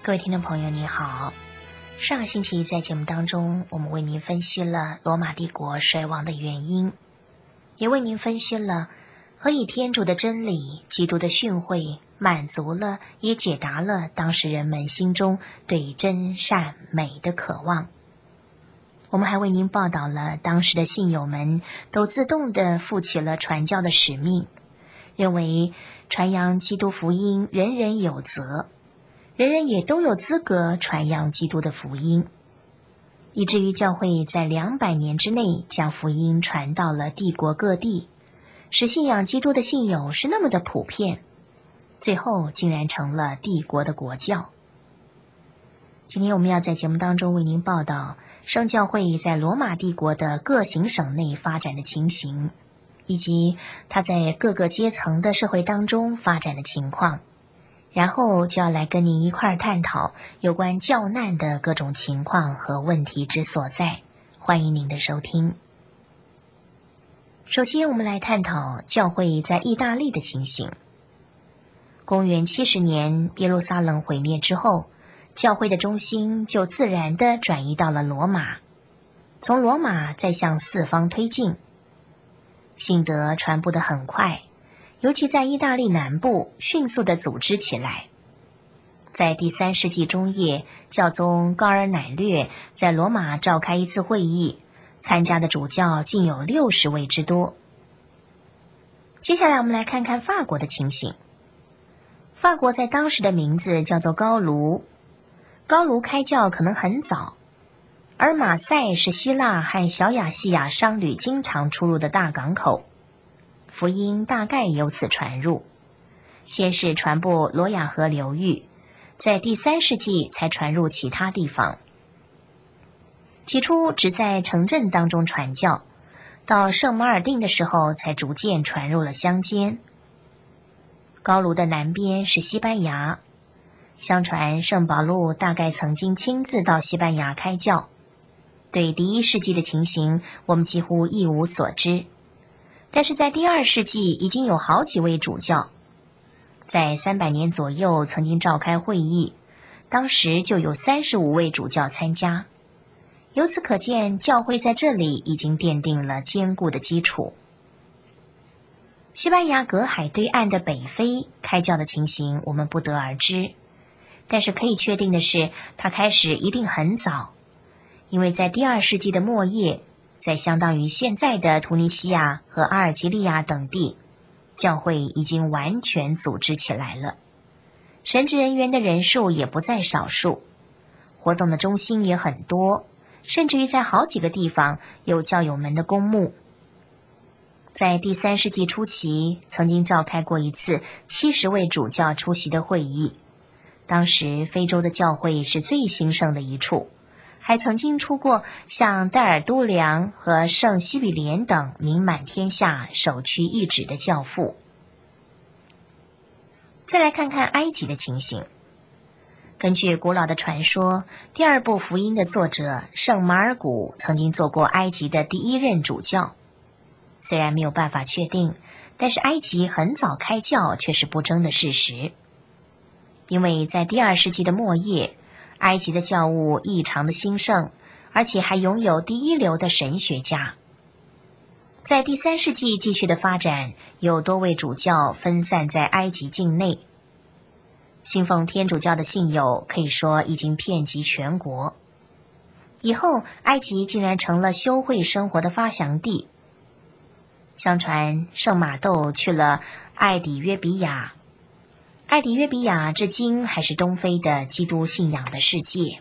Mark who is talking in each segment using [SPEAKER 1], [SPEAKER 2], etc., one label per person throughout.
[SPEAKER 1] 各位听众朋友你好，上个星期在节目当中，我们为您分析了罗马帝国衰亡的原因，也为您分析了何以天主的真理、基督的训诲满足了，也解答了当时人们心中对真善美的渴望。我们还为您报道了当时的信友们都自动地负起了传教的使命，认为传扬基督福音人人有责，人人也都有资格传扬基督的福音，以至于教会在200年之内将福音传到了帝国各地，使信仰基督的信友是那么的普遍，最后竟然成了帝国的国教。今天我们要在节目当中为您报道圣教会在罗马帝国的各行省内发展的情形，以及它在各个阶层的社会当中发展的情况，然后就要来跟您一块儿探讨有关教难的各种情况和问题之所在。欢迎您的收听。首先我们来探讨教会在意大利的情形。公元70年耶路撒冷毁灭之后，教会的中心就自然地转移到了罗马，从罗马再向四方推进。信德传播得很快，尤其在意大利南部迅速地组织起来。在第3世纪中叶，教宗高尔乃略在罗马召开一次会议，参加的主教竟有60位之多。接下来我们来看看法国的情形。法国在当时的名字叫做高卢，高卢开教可能很早，而马赛是希腊和小亚细亚商旅经常出入的大港口，福音大概由此传入。先是传播罗亚河流域，在第3世纪才传入其他地方。起初只在城镇当中传教，到圣马尔定的时候才逐渐传入了乡间。高卢的南边是西班牙，相传圣保禄大概曾经亲自到西班牙开教，对第1世纪的情形我们几乎一无所知，但是在第2世纪已经有好几位主教，在300年左右曾经召开会议，当时就有35位主教参加，由此可见教会在这里已经奠定了坚固的基础。西班牙隔海对岸的北非开教的情形我们不得而知，但是可以确定的是，它开始一定很早，因为在第2世纪的末叶，在相当于现在的突尼西亚和阿尔及利亚等地，教会已经完全组织起来了，神职人员的人数也不在少数，活动的中心也很多，甚至于在好几个地方有教友们的公墓。在第3世纪初期，曾经召开过一次70位主教出席的会议，当时非洲的教会是最兴盛的一处，还曾经出过像戴尔都良和圣西比莲等名满天下、首屈一指的教父。再来看看埃及的情形。根据古老的传说，第2部福音的作者圣马尔谷曾经做过埃及的第1任主教，虽然没有办法确定，但是埃及很早开教却是不争的事实。因为在第2世纪的末叶，埃及的教务异常的兴盛，而且还拥有第1流的神学家。在第3世纪继续的发展，有多位主教分散在埃及境内，信奉天主教的信友可以说已经遍及全国。以后埃及竟然成了修会生活的发祥地。相传圣马窦去了艾底约比亚，艾底约比亚至今还是东非的基督信仰的世界。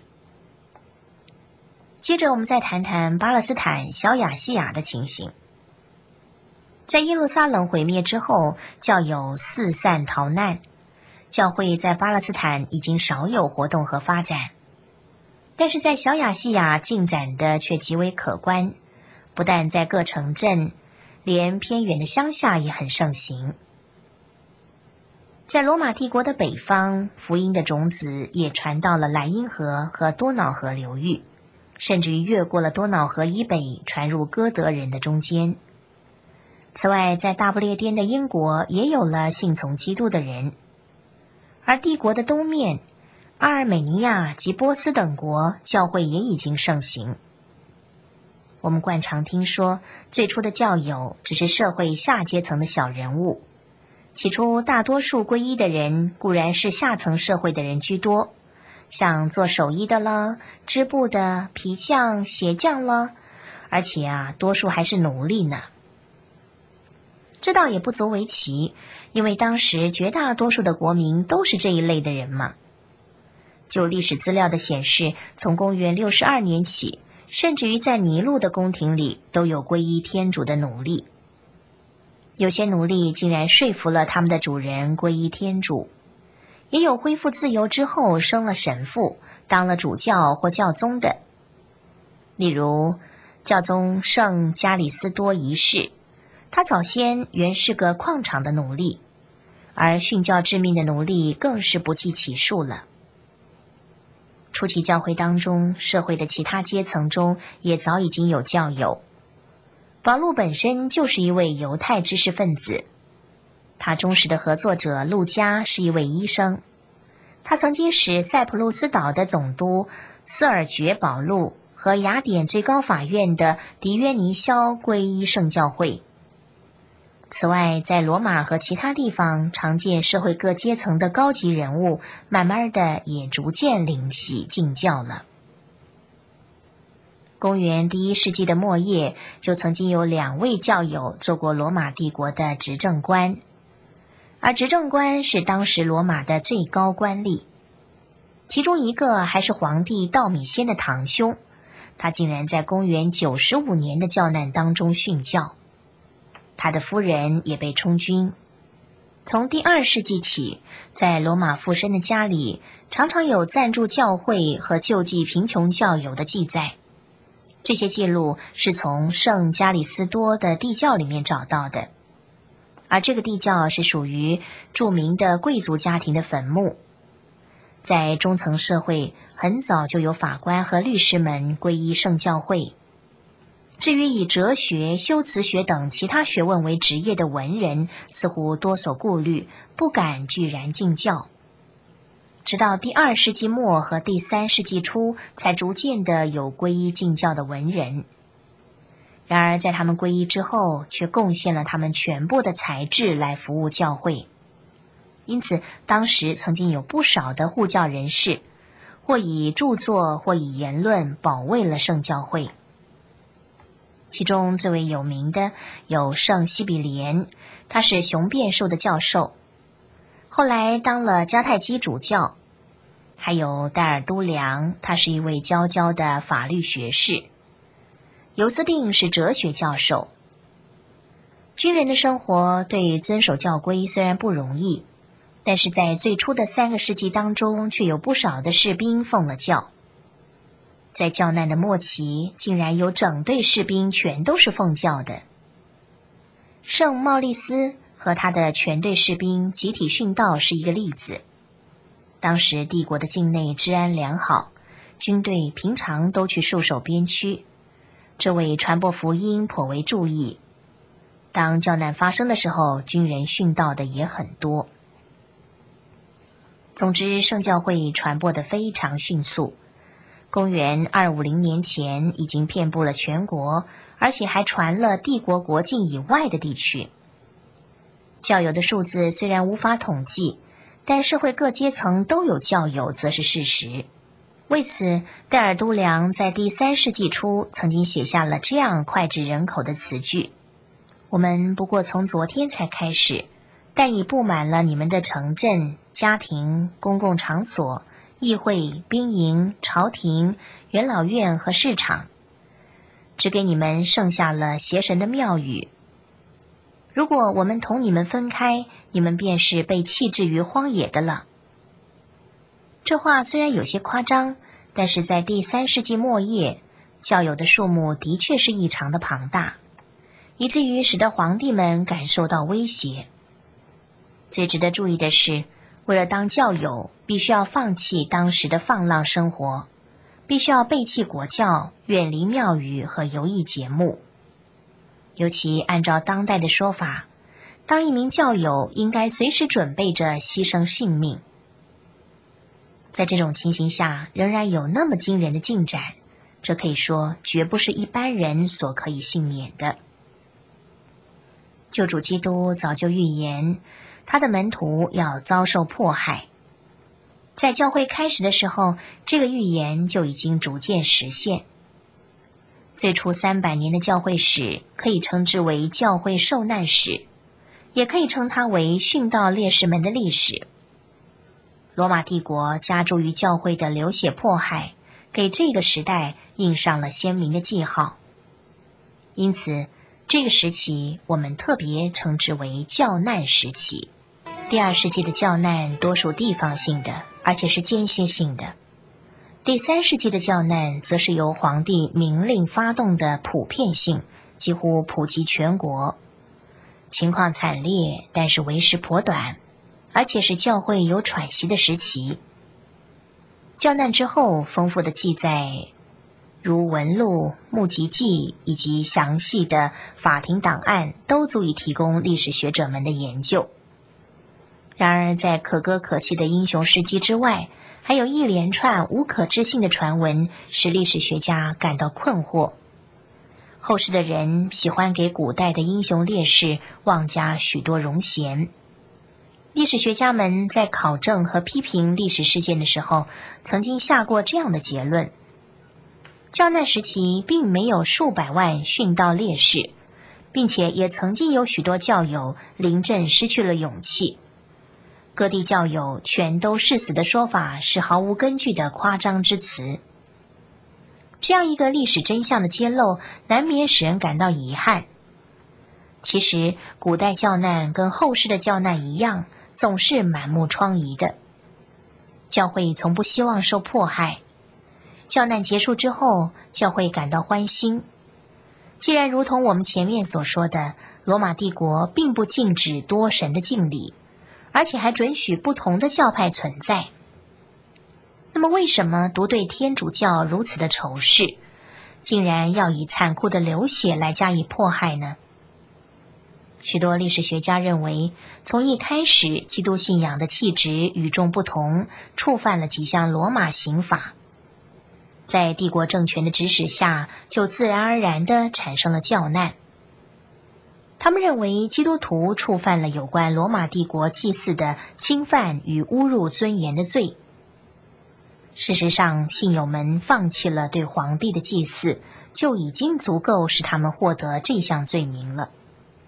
[SPEAKER 1] 接着我们再谈谈巴勒斯坦小亚细亚的情形。在耶路撒冷毁灭之后，教友四散逃难，教会在巴勒斯坦已经少有活动和发展，但是在小亚细亚进展的却极为可观，不但在各城镇，连偏远的乡下也很盛行。在罗马帝国的北方，福音的种子也传到了莱茵河和多瑙河流域，甚至于越过了多瑙河以北，传入哥德人的中间。此外，在大不列颠的英国也有了信从基督的人，而帝国的东面， 阿尔美尼亚及波斯等国教会也已经盛行。我们惯常听说，最初的教友只是社会下阶层的小人物。起初大多数皈依的人固然是下层社会的人居多，像做手艺的啦、织布的、皮匠、鞋匠啦，而且多数还是奴隶呢。这倒也不足为奇，因为当时绝大多数的国民都是这一类的人嘛。就历史资料的显示，从公元62年起，甚至于在尼禄的宫廷里都有皈依天主的奴隶。有些奴隶竟然说服了他们的主人皈依天主，也有恢复自由之后升了神父，当了主教或教宗的。例如教宗圣加里斯多一世，他早先原是个矿场的奴隶，而殉教致命的奴隶更是不计其数了。初期教会当中，社会的其他阶层中也早已经有教友。保禄本身就是一位犹太知识分子，他忠实的合作者路加是一位医生，他曾经使塞浦路斯岛的总督斯尔觉保禄和雅典最高法院的迪约尼肖皈依圣教会。此外，在罗马和其他地方常见社会各阶层的高级人物，慢慢的也逐渐领洗进教了。公元第1世纪的末叶，就曾经有2位教友做过罗马帝国的执政官，而执政官是当时罗马的最高官吏，其中一个还是皇帝道米先的堂兄，他竟然在公元95年的教难当中殉教。他的夫人也被充军。从第2世纪起，在罗马附身的家里，常常有赞助教会和救济贫穷教友的记载。这些记录是从圣加里斯多的地窖里面找到的，而这个地窖是属于著名的贵族家庭的坟墓。在中层社会，很早就有法官和律师们皈依圣教会。至于以哲学、修辞学等其他学问为职业的文人，似乎多所顾虑，不敢居然进教。直到第2世纪末和第3世纪初，才逐渐的有皈依进教的文人。然而在他们皈依之后，却贡献了他们全部的才智来服务教会。因此当时曾经有不少的护教人士，或以著作或以言论保卫了圣教会。其中最为有名的有圣西比廉，他是雄辩术的教授，后来当了迦太基主教。还有戴尔都良，他是一位佼佼的法律学士。尤斯定是哲学教授。军人的生活对遵守教规虽然不容易，但是在最初的3个世纪当中，却有不少的士兵奉了教。在教难的末期，竟然有整队士兵全都是奉教的。圣茂利斯和他的全队士兵集体殉道是一个例子。当时帝国的境内治安良好，军队平常都去戍守边区，这为传播福音颇为注意。当教难发生的时候，军人殉道的也很多。总之，圣教会传播得非常迅速。公元250年前已经遍布了全国，而且还传了帝国国境以外的地区。教友的数字虽然无法统计，但社会各阶层都有教友则是事实。为此，戴尔都良在第3世纪初曾经写下了这样脍炙人口的词句：我们不过从昨天才开始，但已布满了你们的城镇、家庭、公共场所、议会、兵营、朝廷、元老院和市场，只给你们剩下了邪神的庙宇。如果我们同你们分开，你们便是被弃置于荒野的了。这话虽然有些夸张，但是在第3世纪末叶，教友的数目的确是异常的庞大，以至于使得皇帝们感受到威胁。最值得注意的是，为了当教友，必须要放弃当时的放浪生活，必须要背弃国教，远离庙宇和游艺节目。尤其按照当代的说法，当一名教友应该随时准备着牺牲性命。 在这种情形下，仍然有那么惊人的进展，这可以说绝不是一般人所可以幸免的。救主基督早就预言，他的门徒要遭受迫害。在教会开始的时候，这个预言就已经逐渐实现。最初300年的教会史可以称之为教会受难史，也可以称它为殉道烈士们的历史。罗马帝国加诸于教会的流血迫害，给这个时代印上了鲜明的记号。因此，这个时期我们特别称之为教难时期。第2世纪的教难多属地方性的，而且是间歇性的。第3世纪的教难则是由皇帝明令发动的普遍性，几乎普及全国。情况惨烈，但是为时颇短，而且是教会有喘息的时期。教难之后，丰富的记载如文录、目击记以及详细的法庭档案，都足以提供历史学者们的研究。然而，在可歌可泣的英雄事迹之外，还有一连串无可置信的传闻，使历史学家感到困惑。后世的人喜欢给古代的英雄烈士妄加许多荣衔。历史学家们在考证和批评历史事件的时候，曾经下过这样的结论：教难时期并没有数百万殉道烈士，并且也曾经有许多教友临阵失去了勇气。各地教友全都誓死的说法是毫无根据的夸张之词。这样一个历史真相的揭露，难免使人感到遗憾。其实，古代教难跟后世的教难一样，总是满目疮痍的。教会从不希望受迫害。教难结束之后，教会感到欢欣。既然如同我们前面所说的，罗马帝国并不禁止多神的敬礼，而且还准许不同的教派存在。那么为什么独对天主教如此的仇视，竟然要以残酷的流血来加以迫害呢？许多历史学家认为，从一开始基督信仰的气质与众不同，触犯了几项罗马刑法。在帝国政权的指使下，就自然而然地产生了教难。他们认为基督徒触犯了有关罗马帝国祭祀的侵犯与侮辱尊严的罪。事实上，信友们放弃了对皇帝的祭祀，就已经足够使他们获得这项罪名了。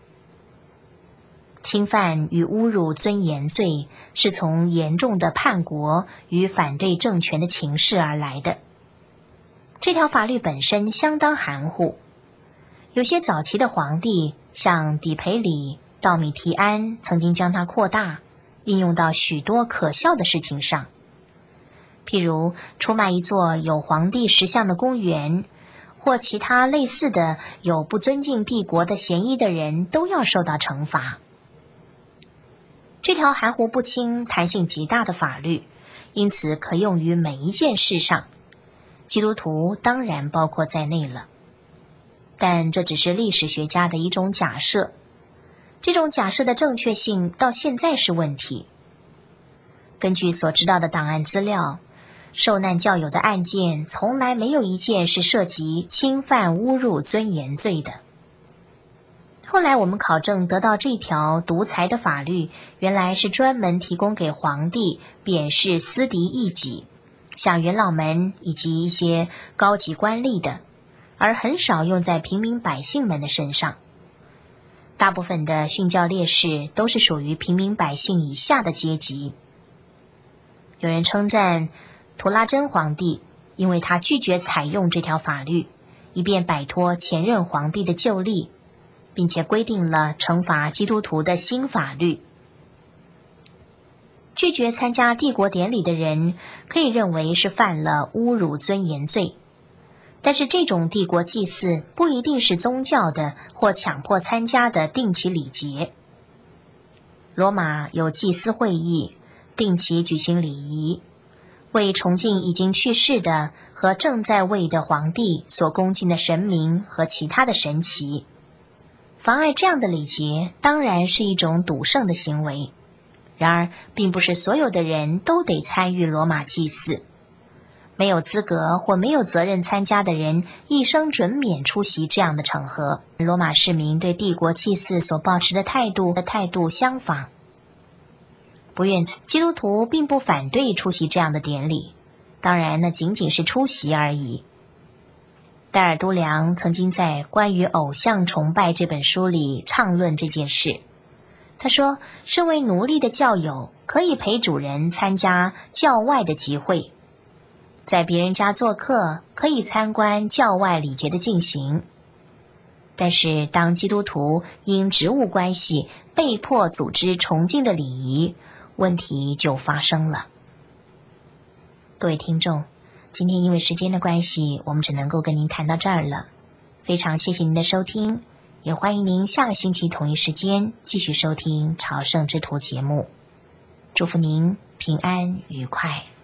[SPEAKER 1] 侵犯与侮辱尊严罪是从严重的叛国与反对政权的情势而来的。这条法律本身相当含糊，有些早期的皇帝，像底培里、道米提安，曾经将它扩大，应用到许多可笑的事情上。譬如出卖一座有皇帝石像的公园，或其他类似的有不尊敬帝国的嫌疑的人，都要受到惩罚。这条含糊不清、弹性极大的法律，因此可用于每一件事上，基督徒当然包括在内了。但这只是历史学家的一种假设，这种假设的正确性到现在是问题。根据所知道的档案资料，受难教友的案件从来没有一件是涉及侵犯侮辱尊严罪的。后来我们考证得到，这条独裁的法律原来是专门提供给皇帝贬视私敌异己，像元老们以及一些高级官吏的，而很少用在平民百姓们的身上。大部分的殉教烈士都是属于平民百姓以下的阶级。有人称赞图拉真皇帝，因为他拒绝采用这条法律，以便摆脱前任皇帝的旧例，并且规定了惩罚基督徒的新法律。拒绝参加帝国典礼的人可以认为是犯了侮辱尊严罪，但是这种帝国祭祀不一定是宗教的或强迫参加的定期礼节。罗马有祭司会议，定期举行礼仪，为崇敬已经去世的和正在位的皇帝所恭敬的神明和其他的神祇。妨碍这样的礼节当然是一种赌圣的行为。 然而，并不是所有的人都得参与罗马祭祀。没有资格或没有责任参加的人，一生准免出席这样的场合。罗马市民对帝国祭祀所抱持的态度相仿。不愿基督徒并不反对出席这样的典礼，当然那仅仅是出席而已。戴尔都良曾经在《关于偶像崇拜》这本书里畅论这件事。他说，身为奴隶的教友可以陪主人参加教外的集会，在别人家做客可以参观教外礼节的进行。但是当基督徒因职务关系被迫组织崇敬的礼仪，问题就发生了。各位听众，今天因为时间的关系，我们只能够跟您谈到这儿了。非常谢谢您的收听，也欢迎您下个星期同一时间继续收听朝圣之途节目。祝福您平安愉快。